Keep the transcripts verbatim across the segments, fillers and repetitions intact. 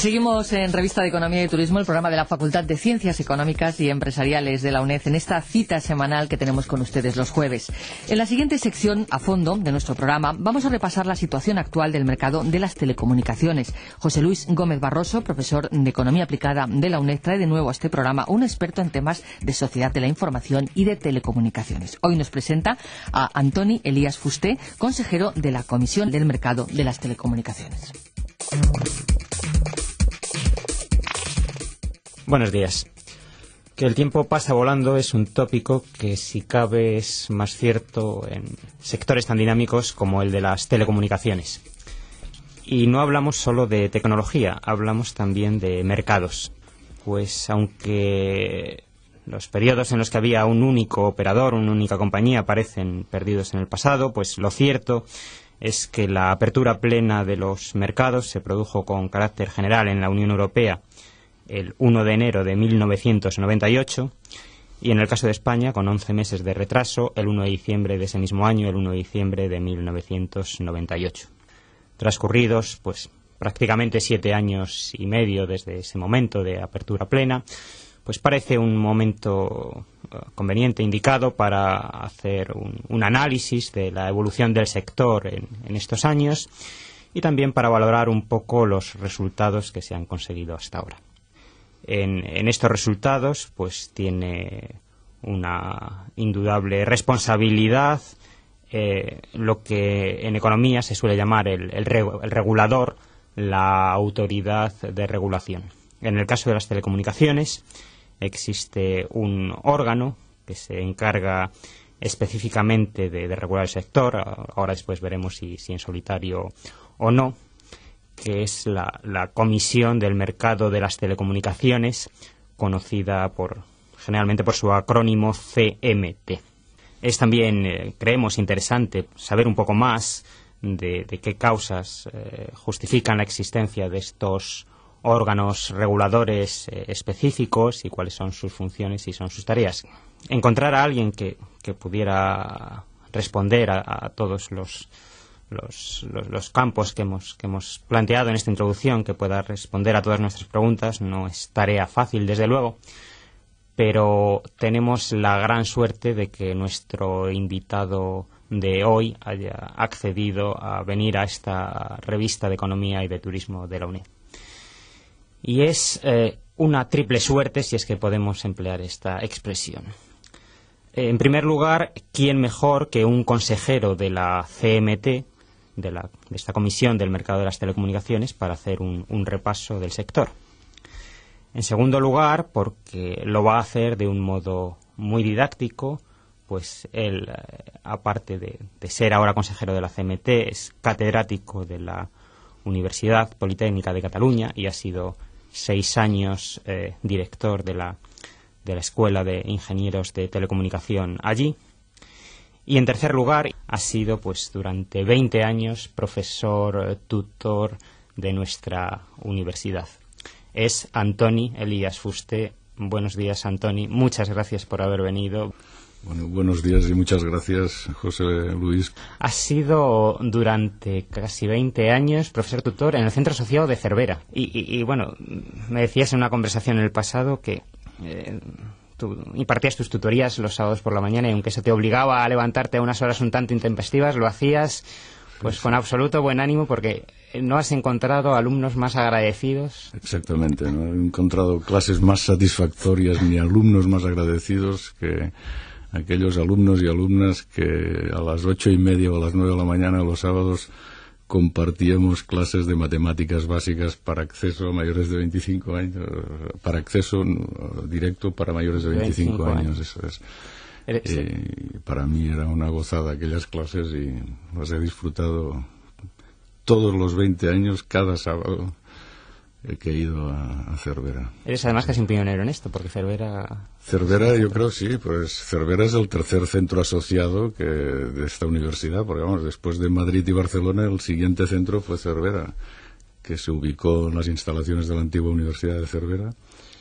Seguimos en Revista de Economía y Turismo, el programa de la Facultad de Ciencias Económicas y Empresariales de la UNED, en esta cita semanal que tenemos con ustedes los jueves. En la siguiente sección, a fondo, de nuestro programa, vamos a repasar la situación actual del mercado de las telecomunicaciones. José Luis Gómez Barroso, profesor de Economía Aplicada de la UNED, trae de nuevo a este programa un experto en temas de sociedad de la información y de telecomunicaciones. Hoy nos presenta a Antoni Elías Fuster, consejero de la Comisión del Mercado de las Telecomunicaciones. Buenos días. Que el tiempo pasa volando es un tópico que, si cabe, es más cierto en sectores tan dinámicos como el de las telecomunicaciones. Y no hablamos solo de tecnología, hablamos también de mercados. Pues aunque los periodos en los que había un único operador, una única compañía, parecen perdidos en el pasado, pues lo cierto es que la apertura plena de los mercados se produjo con carácter general en la Unión Europea el uno de enero de mil novecientos noventa y ocho y en el caso de España, con once meses de retraso, el uno de diciembre de ese mismo año, el uno de diciembre de mil novecientos noventa y ocho. Transcurridos, pues, prácticamente siete años y medio desde ese momento de apertura plena, pues parece un momento uh, conveniente, indicado para hacer un, un análisis de la evolución del sector en, en estos años y también para valorar un poco los resultados que se han conseguido hasta ahora. En, en estos resultados, pues tiene una indudable responsabilidad eh, lo que en economía se suele llamar el, el, re, el regulador, la autoridad de regulación. En el caso de las telecomunicaciones existe un órgano que se encarga específicamente de, de regular el sector. Ahora después veremos si, si en solitario o no, que es la, la Comisión del Mercado de las Telecomunicaciones, conocida por, generalmente por su acrónimo C M T. Es también, eh, creemos, interesante saber un poco más de, de qué causas eh, justifican la existencia de estos órganos reguladores eh, específicos y cuáles son sus funciones y son sus tareas. Encontrar a alguien que, que pudiera responder a, a todos los Los, los, los campos que hemos, que hemos planteado en esta introducción, que pueda responder a todas nuestras preguntas, no es tarea fácil, desde luego, pero tenemos la gran suerte de que nuestro invitado de hoy haya accedido a venir a esta revista de Economía y de Turismo de la UNED. Y es eh, una triple suerte, si es que podemos emplear esta expresión. En primer lugar, ¿quién mejor que un consejero de la C M T, De, la, de esta Comisión del Mercado de las Telecomunicaciones, para hacer un, un repaso del sector? En segundo lugar, porque lo va a hacer de un modo muy didáctico, pues él, eh, aparte de, de ser ahora consejero de la C M T, es catedrático de la Universidad Politécnica de Cataluña y ha sido seis años eh, director de la, de la Escuela de Ingenieros de Telecomunicación allí. Y en tercer lugar, ha sido pues durante veinte años profesor tutor de nuestra universidad. Es Antoni Elías Fuster. Buenos días, Antoni. Muchas gracias por haber venido. Bueno, buenos días y muchas gracias, José Luis. Has sido durante casi veinte años profesor tutor en el Centro Asociado de Cervera. Y, y, y bueno, me decías en una conversación en el pasado que Eh, Tú impartías tus tutorías los sábados por la mañana y aunque eso te obligaba a levantarte a unas horas un tanto intempestivas, lo hacías pues con absoluto buen ánimo, porque no has encontrado alumnos más agradecidos. Exactamente, no he encontrado clases más satisfactorias ni alumnos más agradecidos que aquellos alumnos y alumnas que a las ocho y media o a las nueve de la mañana los sábados compartíamos clases de matemáticas básicas para acceso a mayores de veinticinco años, para acceso directo para mayores de veinticinco, veinticinco años, eso es. Eh, para mí era una gozada aquellas clases y las he disfrutado todos los veinte años, cada sábado que he ido a, a Cervera. Eres además casi un pionero en esto, porque Cervera... Cervera, yo creo sí, pues Cervera es el tercer centro asociado que de esta universidad, porque vamos, después de Madrid y Barcelona, el siguiente centro fue Cervera, que se ubicó en las instalaciones de la antigua Universidad de Cervera.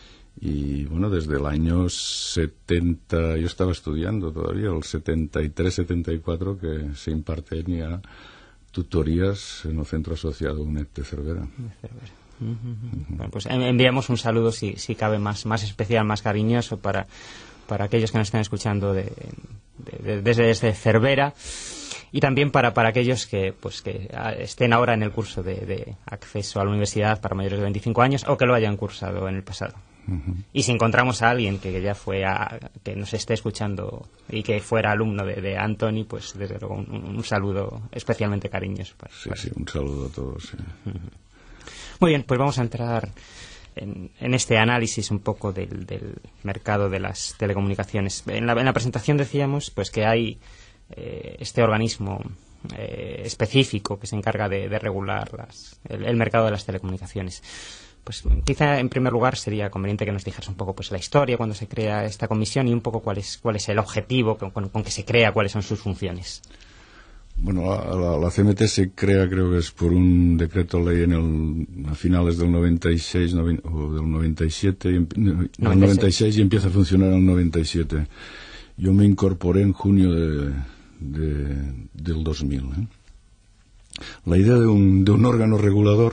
Y bueno, desde el año setenta, yo estaba estudiando todavía, el setenta y tres setenta y cuatro, que se imparten ya tutorías en el centro asociado UNED de Cervera. De Cervera. Bueno, pues enviamos un saludo, si, si cabe, más, más especial, más cariñoso para, para aquellos que nos están escuchando de, de, de, desde, desde Cervera, y también para, para aquellos que, pues, que estén ahora en el curso de, de acceso a la universidad para mayores de veinticinco años o que lo hayan cursado en el pasado. Uh-huh. Y si encontramos a alguien que ya fue a, que nos esté escuchando y que fuera alumno de, de Antoni, pues desde luego un, un saludo especialmente cariñoso. Para, sí, para... sí, un saludo a todos. Sí. Uh-huh. Muy bien, pues vamos a entrar en, en este análisis un poco del, del mercado de las telecomunicaciones. En la, en la presentación decíamos pues que hay eh, este organismo eh, específico que se encarga de, de regular las, el, el mercado de las telecomunicaciones. Pues quizá en primer lugar sería conveniente que nos dijeras un poco pues la historia, cuando se crea esta comisión y un poco cuál es cuál es el objetivo con, con, con que se crea, cuáles son sus funciones. Bueno, la, la, la C M T se crea, creo que es por un decreto ley en el, a finales del noventa y seis noven, o del noventa y siete, y, del noventa y seis y empieza a funcionar en el noventa y siete. Yo me incorporé en junio de, de, del dos mil. ¿eh? La idea de un, de un órgano regulador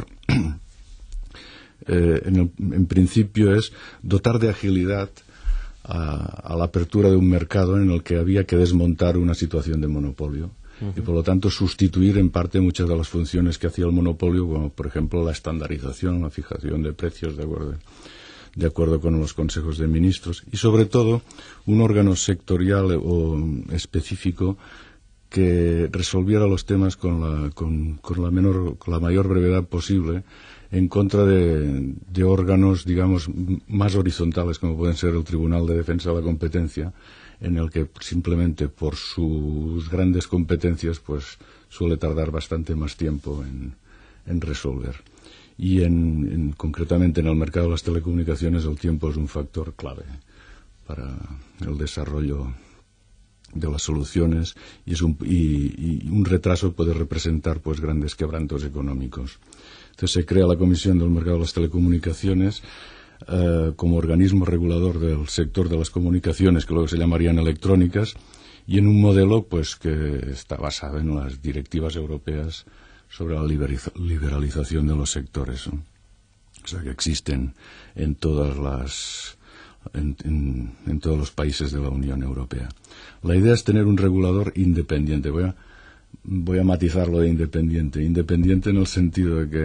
Eh, en, el, en principio es dotar de agilidad a, a la apertura de un mercado en el que había que desmontar una situación de monopolio uh-huh. y por lo tanto sustituir en parte muchas de las funciones que hacía el monopolio, como por ejemplo la estandarización, la fijación de precios de acuerdo, de acuerdo con los consejos de ministros, y sobre todo un órgano sectorial o específico que resolviera los temas con la, con, con la, menor, con la mayor brevedad posible, en contra de, de órganos, digamos, más horizontales, como pueden ser el Tribunal de Defensa de la Competencia, en el que simplemente por sus grandes competencias pues suele tardar bastante más tiempo en, en resolver. Y en, en, concretamente en el mercado de las telecomunicaciones el tiempo es un factor clave para el desarrollo de las soluciones, y, es un, y, y un retraso puede representar pues grandes quebrantos económicos. Entonces se crea la Comisión del Mercado de las Telecomunicaciones eh, como organismo regulador del sector de las comunicaciones, que luego se llamarían electrónicas, y en un modelo pues que está basado en las directivas europeas sobre la liberalización de los sectores, ¿no? O sea, que existen en todas las en, en, en todos los países de la Unión Europea. La idea es tener un regulador independiente. Voy a Voy a matizarlo de independiente. Independiente en el sentido de que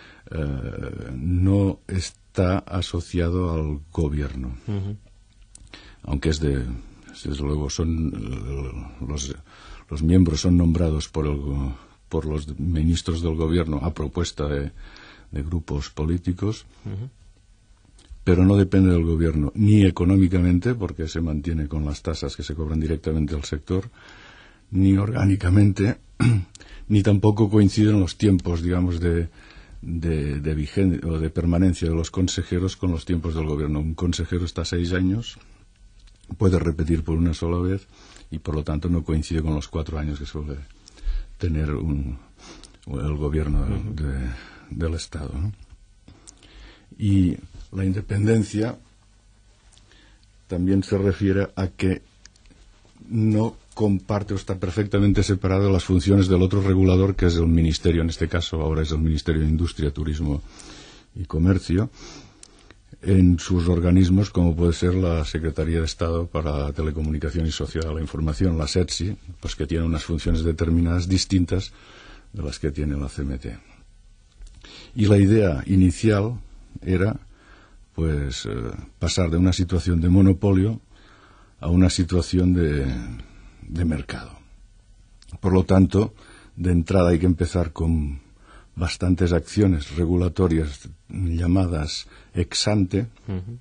eh, no está asociado al gobierno. Uh-huh. Aunque es de, desde luego, son los, los miembros son nombrados por, el, por los ministros del gobierno a propuesta de, de grupos políticos, uh-huh. pero no depende del gobierno, ni económicamente, porque se mantiene con las tasas que se cobran directamente al sector, ni orgánicamente, ni tampoco coinciden los tiempos, digamos, de, de, de vigencia o de permanencia de los consejeros con los tiempos del gobierno. Un consejero está seis años, puede repetir por una sola vez y, por lo tanto, no coincide con los cuatro años que suele tener un, el gobierno uh-huh. de, del Estado, ¿no? Y la independencia también se refiere a que no comparte o está perfectamente separado de las funciones del otro regulador, que es el Ministerio, en este caso ahora es el Ministerio de Industria, Turismo y Comercio, en sus organismos, como puede ser la Secretaría de Estado para la Telecomunicación y Sociedad de la Información, la SETSI, pues que tiene unas funciones determinadas distintas de las que tiene la C M T. Y la idea inicial era pues eh, pasar de una situación de monopolio a una situación de de mercado. Por lo tanto, de entrada hay que empezar con bastantes acciones regulatorias llamadas ex ante, uh-huh.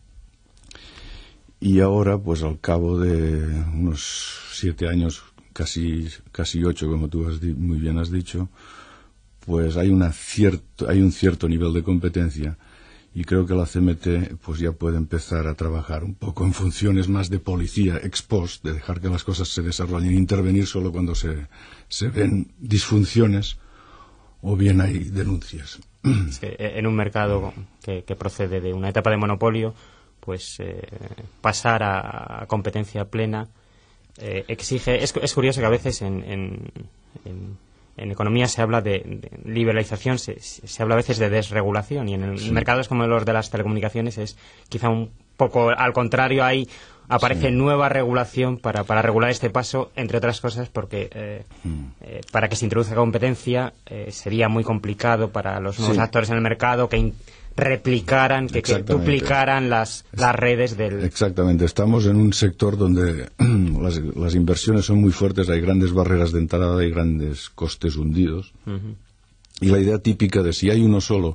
y ahora, pues al cabo de unos siete años, casi casi ocho, como tú has di- muy bien has dicho, pues hay una cierto hay un cierto nivel de competencia. Y creo que la C M T pues ya puede empezar a trabajar un poco en funciones más de policía ex post, de dejar que las cosas se desarrollen, intervenir solo cuando se, se ven disfunciones o bien hay denuncias. Es que en un mercado que, que procede de una etapa de monopolio, pues eh, pasar a competencia plena eh, exige... Es, es curioso que a veces en... en, en en economía se habla de, de liberalización, se, se habla a veces de desregulación, y en el sí. mercados como los de las telecomunicaciones es quizá un poco al contrario, hay aparece sí. nueva regulación para, para regular este paso, entre otras cosas porque eh, mm. eh, para que se introduzca competencia eh, sería muy complicado para los nuevos sí. actores en el mercado que in, replicaran, que, que duplicaran las, las redes del... Exactamente, estamos en un sector donde las, las inversiones son muy fuertes, hay grandes barreras de entrada, hay grandes costes hundidos, uh-huh. y la idea típica de si hay uno solo,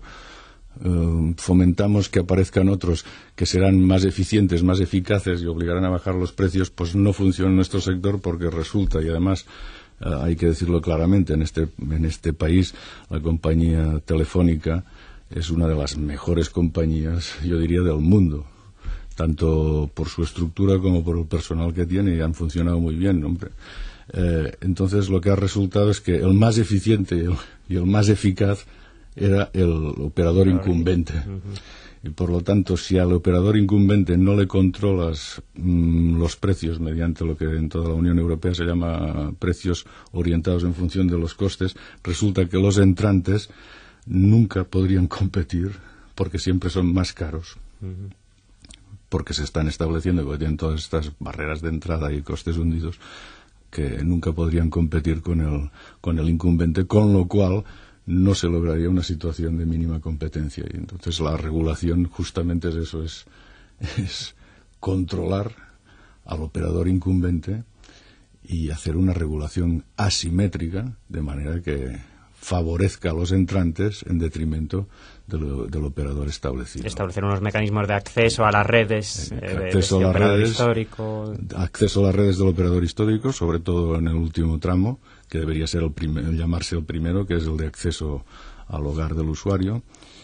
Uh, fomentamos que aparezcan otros que serán más eficientes, más eficaces y obligarán a bajar los precios, pues no funciona en nuestro sector, porque resulta, y además uh, hay que decirlo claramente, en este, en este país la compañía Telefónica es una de las mejores compañías, yo diría, del mundo, tanto por su estructura como por el personal que tiene, y han funcionado muy bien, hombre. Eh, entonces lo que ha resultado es que el más eficiente y el, y el más eficaz era el operador incumbente. Uh-huh. Y por lo tanto, si al operador incumbente no le controlas mmm, los precios mediante lo que en toda la Unión Europea se llama precios orientados en función de los costes, resulta que los entrantes nunca podrían competir porque siempre son más caros. Uh-huh. Porque se están estableciendo, porque tienen todas estas barreras de entrada y costes hundidos, que nunca podrían competir con el, con el incumbente, con lo cual no se lograría una situación de mínima competencia. Y entonces la regulación justamente es eso, es, es controlar al operador incumbente y hacer una regulación asimétrica, de manera que favorezca a los entrantes en detrimento de lo, del operador establecido. Establecer unos mecanismos de acceso a las redes, eh, de, acceso de a las redes, histórico. acceso a las redes del operador histórico, sobre todo en el último tramo, que debería ser el primer, llamarse el primero, que es el de acceso al hogar del usuario,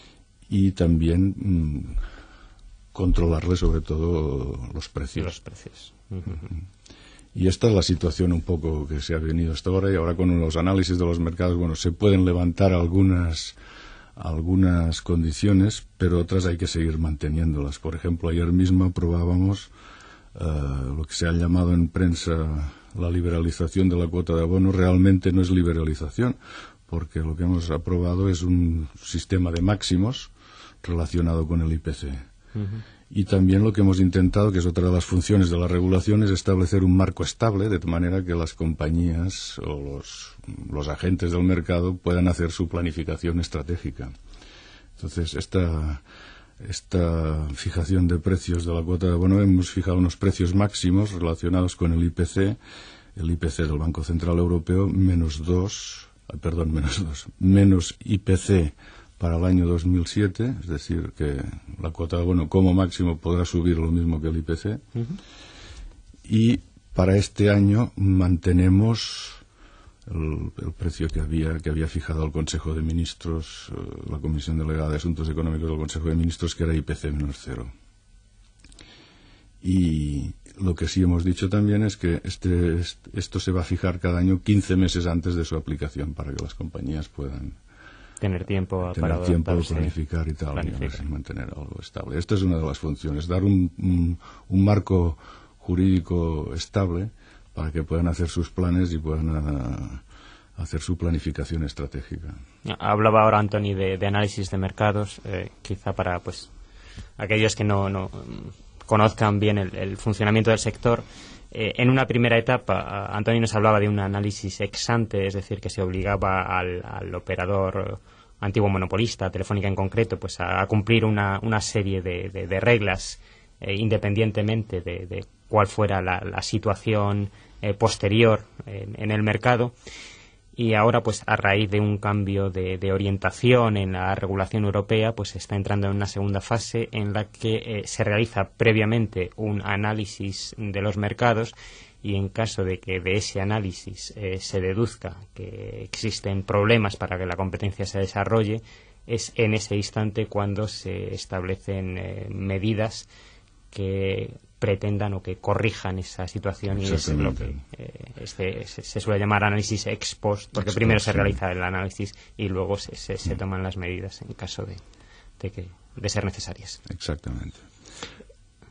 y también mmm, controlarle sobre todo los precios. Y los precios. Uh-huh. Y esta es la situación un poco que se ha venido hasta ahora, y ahora con los análisis de los mercados, bueno, se pueden levantar algunas algunas condiciones, pero otras hay que seguir manteniéndolas. Por ejemplo, ayer mismo aprobábamos uh, lo que se ha llamado en prensa la liberalización de la cuota de abono. Realmente no es liberalización, porque lo que hemos aprobado es un sistema de máximos relacionado con el I P C. Uh-huh. Y también lo que hemos intentado, que es otra de las funciones de la regulación, es establecer un marco estable, de manera que las compañías o los, los agentes del mercado puedan hacer su planificación estratégica. Entonces, esta, esta fijación de precios de la cuota de abono, hemos fijado unos precios máximos relacionados con el I P C, el I P C del Banco Central Europeo, menos dos, perdón, menos dos, menos I P C para el año dos mil siete, es decir, que la cuota de abono como máximo podrá subir lo mismo que el I P C. Uh-huh. Y para este año mantenemos el, el precio que había que había fijado el Consejo de Ministros, la Comisión Delegada de Asuntos Económicos del Consejo de Ministros, que era I P C menos cero. Y lo que sí hemos dicho también es que este, este, esto se va a fijar cada año quince meses antes de su aplicación, para que las compañías puedan tener tiempo tener para tiempo de planificar y tal, planificar. Y mantener algo estable. Esta es una de las funciones, dar un, un, un marco jurídico estable para que puedan hacer sus planes y puedan a, hacer su planificación estratégica. Hablaba ahora Antoni de, de análisis de mercados, eh, quizá para pues aquellos que no, no conozcan bien el, el funcionamiento del sector. Eh, en una primera etapa, Antoni nos hablaba de un análisis ex ante, es decir, que se obligaba al, al operador antiguo monopolista, Telefónica en concreto, pues a, a cumplir una, una serie de, de, de reglas, eh, independientemente de, de cuál fuera la, la situación eh, posterior en, en el mercado. Y ahora, pues a raíz de un cambio de, de orientación en la regulación europea, pues se está entrando en una segunda fase en la que eh, se realiza previamente un análisis de los mercados, y en caso de que de ese análisis eh, se deduzca que existen problemas para que la competencia se desarrolle, es en ese instante cuando se establecen eh, medidas que pretendan o que corrijan esa situación, y es lo que eh, este, se, se suele llamar análisis ex post, porque ex primero post, se realiza sí. el análisis y luego se, se, se toman las medidas en caso de, de, que, de ser necesarias. Exactamente.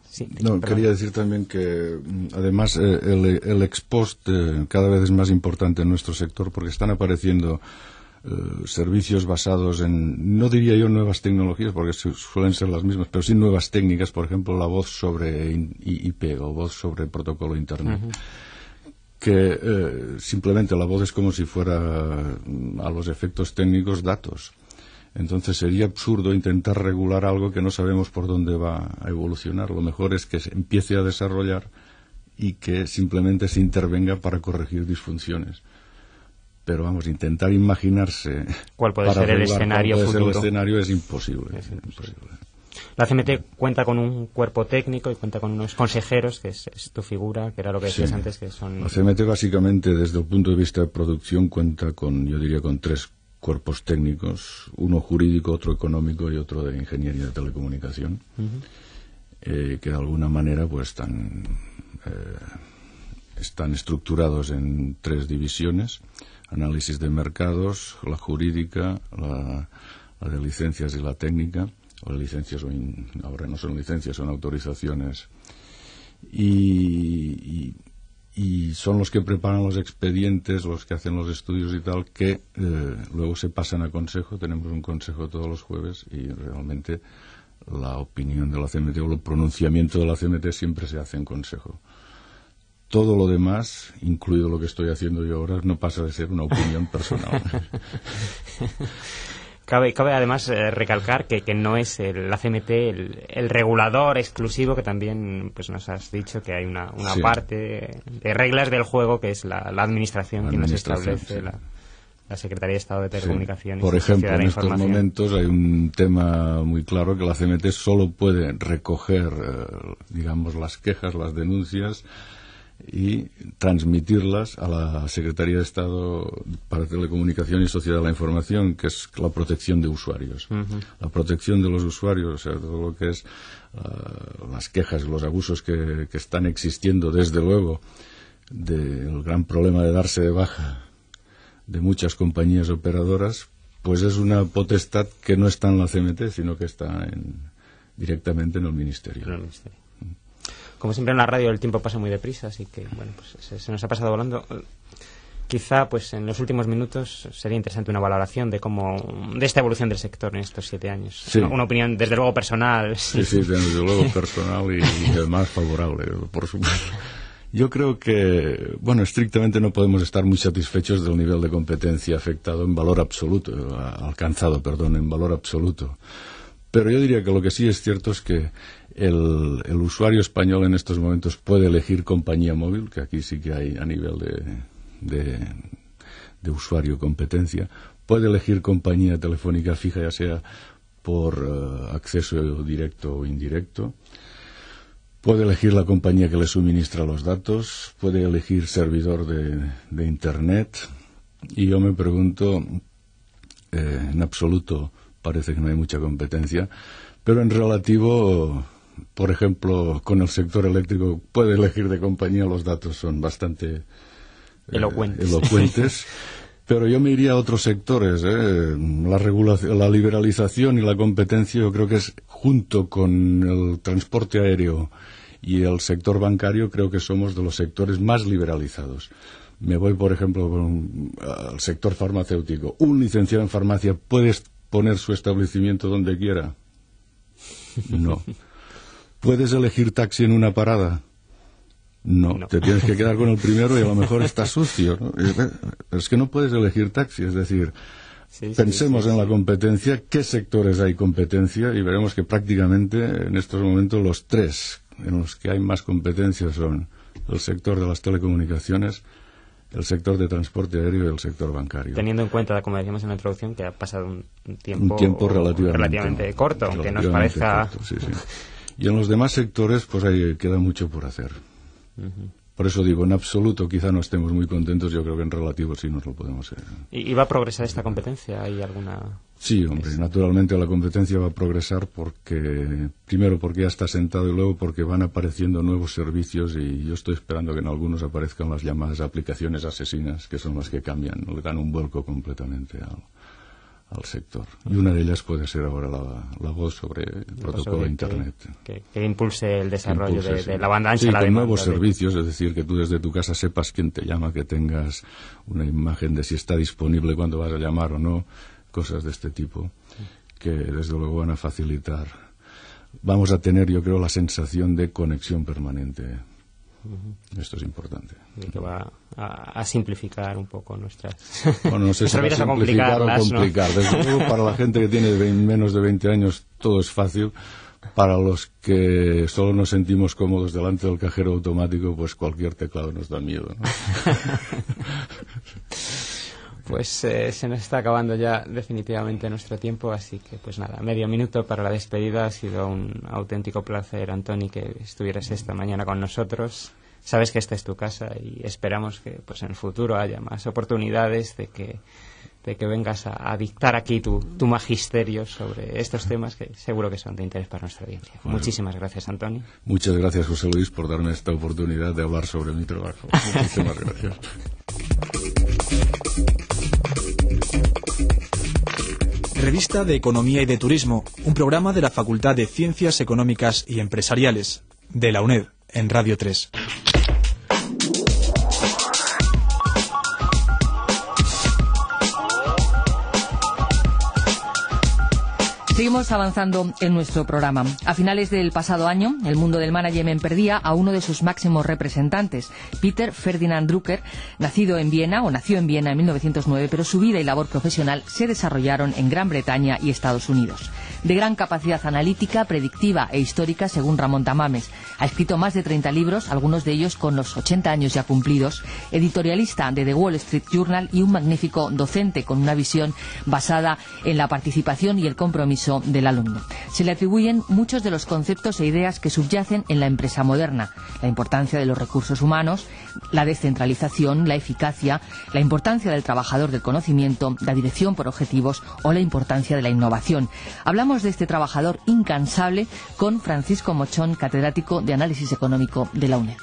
Sí, no, quería decir también que, además, eh, el, el ex post eh, cada vez es más importante en nuestro sector porque están apareciendo eh, servicios basados en, no diría yo nuevas tecnologías porque su, suelen ser las mismas, pero sí nuevas técnicas, por ejemplo, la voz sobre I P o voz sobre protocolo Internet. Uh-huh. Que eh, simplemente la voz es como si fuera a los efectos técnicos datos. Entonces sería absurdo intentar regular algo que no sabemos por dónde va a evolucionar. Lo mejor es que se empiece a desarrollar y que simplemente se intervenga para corregir disfunciones. Pero vamos, intentar imaginarse cuál puede ser el escenario cuál puede futuro. Ser el escenario es imposible. Es imposible. imposible. La C M T cuenta con un cuerpo técnico y cuenta con unos consejeros, que es, es tu figura, que era lo que decías sí. antes, que son... La C M T básicamente, desde el punto de vista de producción, cuenta con, yo diría, con tres cuerpos técnicos, uno jurídico, otro económico y otro de ingeniería de telecomunicación, uh-huh. eh, que de alguna manera pues están, eh, están estructurados en tres divisiones: análisis de mercados, la jurídica, la, la de licencias y la técnica, o licencias, o in, ahora no son licencias, son autorizaciones, y, y y son los que preparan los expedientes, los que hacen los estudios y tal, que eh, luego se pasan a consejo. Tenemos un consejo todos los jueves y realmente la opinión de la C M T o el pronunciamiento de la C M T siempre se hace en consejo. Todo lo demás, incluido lo que estoy haciendo yo ahora, no pasa de ser una opinión personal. Cabe, cabe además eh, recalcar que, que no es el, la C M T el, el regulador exclusivo, que también pues nos has dicho que hay una, una sí. parte de, de reglas del juego que es la, la administración la quien las administración, establece, sí. la, la Secretaría de Estado de Telecomunicaciones. Sí. Por y ejemplo, Sociedad de en la estos Información. momentos hay un tema muy claro, que la C M T solo puede recoger, eh, digamos, las quejas, las denuncias, y transmitirlas a la Secretaría de Estado para Telecomunicación y Sociedad de la Información, que es la protección de usuarios. Uh-huh. La protección de los usuarios, o sea, todo lo que es uh, las quejas, los abusos que, que están existiendo, desde luego, del gran problema de darse de baja de muchas compañías operadoras, pues es una potestad que no está en la C M T, sino que está en, directamente en el Ministerio. En el Ministerio. Como siempre en la radio el tiempo pasa muy deprisa, así que bueno, pues se, se nos ha pasado volando. Quizá pues en los últimos minutos sería interesante una valoración de cómo de esta evolución del sector en estos siete años. Sí. Una, una opinión desde luego personal. Sí, sí, desde luego personal y, y además favorable, por supuesto. Yo creo que, bueno, estrictamente no podemos estar muy satisfechos del nivel de competencia afectado en valor absoluto, alcanzado, perdón, en valor absoluto. Pero yo diría que lo que sí es cierto es que el, el usuario español en estos momentos puede elegir compañía móvil, que aquí sí que hay a nivel de, de, de usuario competencia. Puede elegir compañía telefónica fija, ya sea por uh, acceso directo o indirecto. Puede elegir la compañía que le suministra los datos. Puede elegir servidor de, de Internet. Y yo me pregunto, eh, en absoluto parece que no hay mucha competencia, pero en relativo, por ejemplo, con el sector eléctrico puede elegir de compañía, los datos son bastante eh, elocuentes. elocuentes. Pero yo me iría a otros sectores, ¿eh? La regulación, la liberalización y la competencia, yo creo que es, junto con el transporte aéreo y el sector bancario, creo que somos de los sectores más liberalizados. Me voy, por ejemplo, al sector farmacéutico. Un licenciado en farmacia puede poner su establecimiento donde quiera. No. ¿Puedes elegir taxi en una parada? No. no. Te tienes que quedar con el primero y a lo mejor está sucio, ¿no? Es que no puedes elegir taxi, es decir, sí, pensemos sí, sí, en sí. la competencia, qué sectores hay competencia, y veremos que prácticamente en estos momentos los tres en los que hay más competencia son el sector de las telecomunicaciones, el sector de transporte aéreo y el sector bancario. Teniendo en cuenta, como decíamos en la introducción, que ha pasado un tiempo, un tiempo relativamente, relativamente corto, aunque relativamente nos parezca... Corto, sí, sí. Y en los demás sectores pues ahí queda mucho por hacer. Uh-huh. Por eso digo, en absoluto quizá no estemos muy contentos, yo creo que en relativo sí nos lo podemos ser. ¿Y va a progresar esta competencia? ¿Hay alguna...? Sí, hombre, naturalmente la competencia va a progresar porque, primero porque ya está sentado y luego porque van apareciendo nuevos servicios, y yo estoy esperando que en algunos aparezcan las llamadas aplicaciones asesinas, que son las que cambian, le dan un vuelco completamente al, al sector. Y una de ellas puede ser ahora la, la voz sobre el protocolo de Internet. Que, que, que impulse el desarrollo impulse, de, sí. de la banda ancha. Sí, la con demanda, nuevos de... servicios, es decir, que tú desde tu casa sepas quién te llama, que tengas una imagen de si está disponible cuando vas a llamar o no, cosas de este tipo, que desde luego van a facilitar. Vamos a tener, yo creo, la sensación de conexión permanente. Uh-huh. Esto es importante. Y que va a, a simplificar un poco nuestras... Bueno, no sé si va a simplificar o complicar. ¿No? Desde luego, para la gente que tiene menos de veinte años, todo es fácil. Para los que solo nos sentimos cómodos delante del cajero automático, pues cualquier teclado nos da miedo, ¿no? Pues eh, se nos está acabando ya definitivamente nuestro tiempo, así que pues nada, medio minuto para la despedida. Ha sido un auténtico placer, Antoni, que estuvieras esta mañana con nosotros. Sabes que esta es tu casa y esperamos que pues en el futuro haya más oportunidades de que de que vengas a, a dictar aquí tu, tu magisterio sobre estos temas que seguro que son de interés para nuestra audiencia. Bueno, muchísimas gracias, Antoni. Muchas gracias, José Luis, por darme esta oportunidad de hablar sobre mi trabajo. Muchísimas gracias. Revista de Economía y de Turismo, un programa de la Facultad de Ciencias Económicas y Empresariales de la UNED en Radio tres. Seguimos avanzando en nuestro programa. A finales del pasado año, el mundo del management perdía a uno de sus máximos representantes, Peter Ferdinand Drucker, nacido en Viena o nació en Viena en mil novecientos nueve, pero su vida y labor profesional se desarrollaron en Gran Bretaña y Estados Unidos. De gran capacidad analítica, predictiva e histórica, según Ramón Tamames. Ha escrito más de treinta libros, algunos de ellos con los ochenta años ya cumplidos, editorialista de The Wall Street Journal y un magnífico docente con una visión basada en la participación y el compromiso del alumno. Se le atribuyen muchos de los conceptos e ideas que subyacen en la empresa moderna: la importancia de los recursos humanos, la descentralización, la eficacia, la importancia del trabajador del conocimiento, la dirección por objetivos o la importancia de la innovación. Hablamos de este trabajador incansable con Francisco Mochón, catedrático de Análisis Económico de la UNED.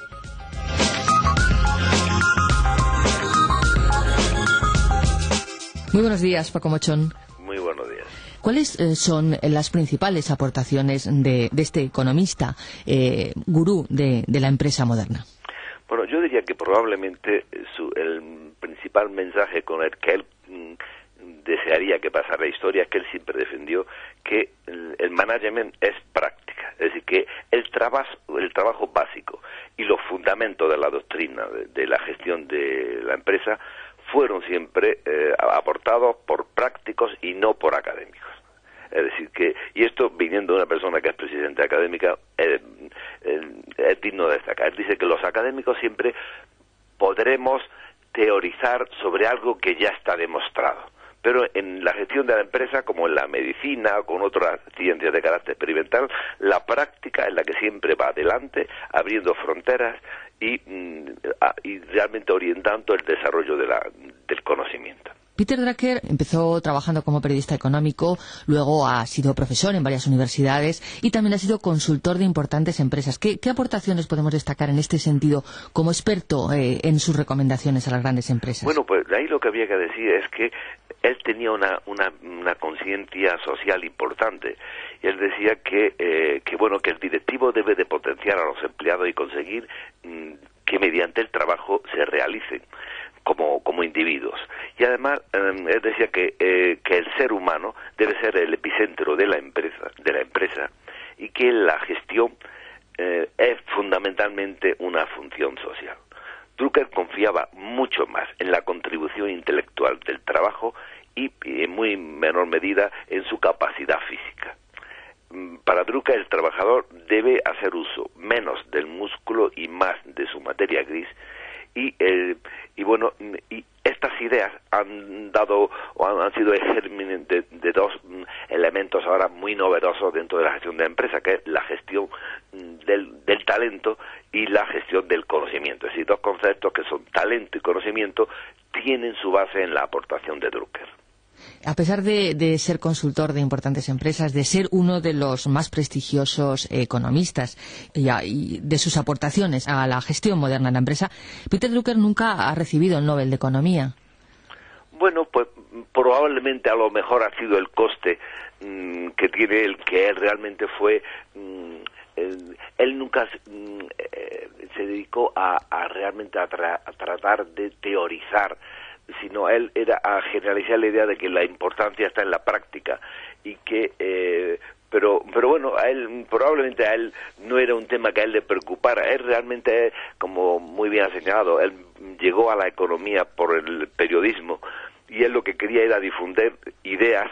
Muy buenos días, Paco Mochón. Muy buenos días. ¿Cuáles eh, son las principales aportaciones de, de este economista, eh, gurú de, de la empresa moderna? Bueno, yo diría que probablemente su, el principal mensaje con el que él mm, desearía que pasara la historia es que él siempre defendió que el, el management es práctica, es decir, que el trabajo, el trabajo básico y los fundamentos de la doctrina de, de la gestión de la empresa fueron siempre eh, aportados por prácticos y no por académicos. Es decir, que, y esto viniendo de una persona que es presidente académica, eh, eh, es digno de destacar. Él dice que los académicos siempre podremos teorizar sobre algo que ya está demostrado, pero en la gestión de la empresa, como en la medicina o con otras ciencias de carácter experimental, la práctica es la que siempre va adelante, abriendo fronteras y, y realmente orientando el desarrollo de la, del conocimiento. Peter Drucker empezó trabajando como periodista económico, luego ha sido profesor en varias universidades y también ha sido consultor de importantes empresas. ¿Qué, qué aportaciones podemos destacar en este sentido como experto eh, en sus recomendaciones a las grandes empresas? Bueno, pues ahí lo que había que decir es que él tenía una, una, una conciencia social importante. Y él decía que, eh, que, bueno, que el directivo debe de potenciar a los empleados y conseguir mmm, que mediante el trabajo se realicen como, como individuos. Y además, eh, él decía que, eh, que el ser humano debe ser el epicentro de la empresa, de la empresa y que la gestión eh, es fundamentalmente una función social. Drucker confiaba mucho más en la contribución intelectual del trabajo y, y en muy menor medida en su capacidad física. Para Drucker el trabajador debe hacer uso menos del músculo y más de su materia gris y, eh, y bueno, y estas ideas han dado o han, han sido el germen de, de dos mm, elementos ahora muy novedosos dentro de la gestión de la empresa, que es la gestión mm, del, del talento y la gestión del conocimiento. Es decir, dos conceptos que son talento y conocimiento tienen su base en la aportación de Drucker. A pesar de, de ser consultor de importantes empresas, de ser uno de los más prestigiosos economistas y, a, y de sus aportaciones a la gestión moderna de la empresa, Peter Drucker nunca ha recibido el Nobel de Economía. Bueno, pues probablemente a lo mejor ha sido el coste mmm, que tiene él, que él realmente fue... Mmm, él, él nunca mmm, eh, se dedicó a, a realmente a, tra a tratar de teorizar, sino él era a generalizar la idea de que la importancia está en la práctica y que... Eh, Pero, pero bueno, a él, probablemente a él no era un tema que a él le preocupara. Él realmente, como muy bien ha señalado, él llegó a la economía por el periodismo y él lo que quería era difundir ideas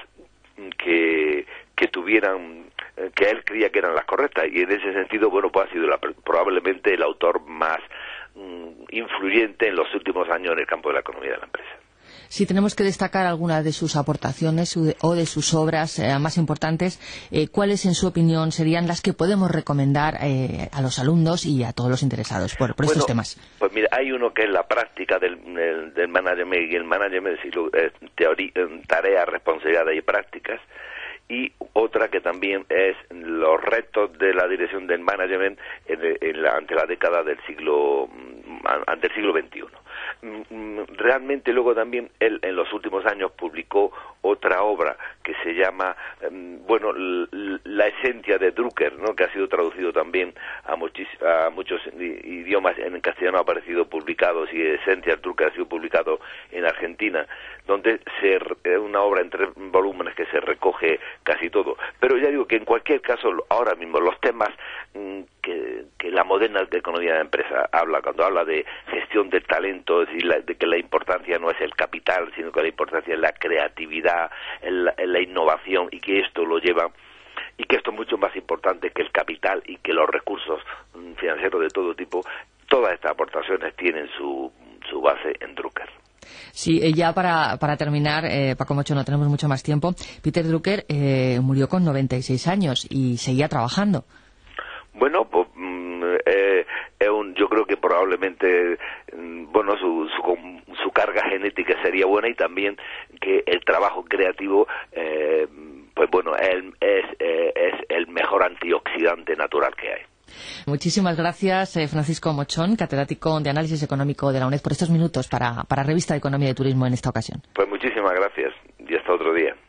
que, que tuvieran, que él creía que eran las correctas. Y en ese sentido, bueno, pues ha sido la, probablemente el autor más mm, influyente en los últimos años en el campo de la economía de la empresa. Si tenemos que destacar alguna de sus aportaciones o de sus obras eh, más importantes, eh, ¿cuáles, en su opinión, serían las que podemos recomendar eh, a los alumnos y a todos los interesados por, por bueno, estos temas? Pues mira, hay uno que es la práctica del, del, del management, y el management es eh, teoría, tareas, responsabilidades y prácticas, y otra que también es los retos de la dirección del management en, en la, ante la década del siglo, ante el siglo veintiuno. Realmente luego también él en los últimos años publicó otra obra que se llama, bueno, La esencia de Drucker, ¿no?, que ha sido traducido también a, muchis, a muchos idiomas. En castellano ha aparecido publicado, y Esencia de Drucker ha sido publicado en Argentina, donde se, es una obra en tres volúmenes que se recoge casi todo. Pero ya digo que en cualquier caso, ahora mismo los temas que, que la moderna economía de empresa habla, cuando habla de gestión del talento, es decir, la, de que la importancia no es el capital, sino que la importancia es la creatividad, en la, en la innovación, y que esto lo lleva, y que esto es mucho más importante que el capital y que los recursos financieros de todo tipo. Todas estas aportaciones tienen su, su base en Drucker. Sí, ya para, para terminar, eh, Paco Mochón, no tenemos mucho más tiempo. Peter Drucker eh, murió con noventa y seis años y seguía trabajando. Bueno, pues eh, es un, yo creo que probablemente, bueno, su, su, su carga genética sería buena, y también que el trabajo creativo, eh, pues bueno, es, es, es el mejor antioxidante natural que hay. Muchísimas gracias, eh, Francisco Mochón, catedrático de Análisis Económico de la UNED, por estos minutos para, para Revista de Economía y Turismo en esta ocasión. Pues muchísimas gracias y hasta otro día.